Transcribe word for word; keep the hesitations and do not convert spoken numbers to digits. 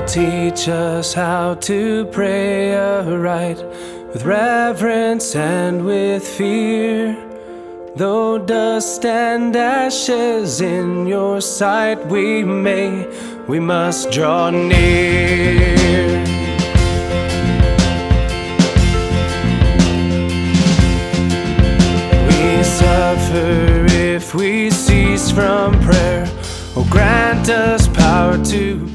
teach us how to pray aright, with reverence and with fear. Though dust and ashes in your sight we may, we must draw near. We suffer if we cease from prayer. Oh, grant us power to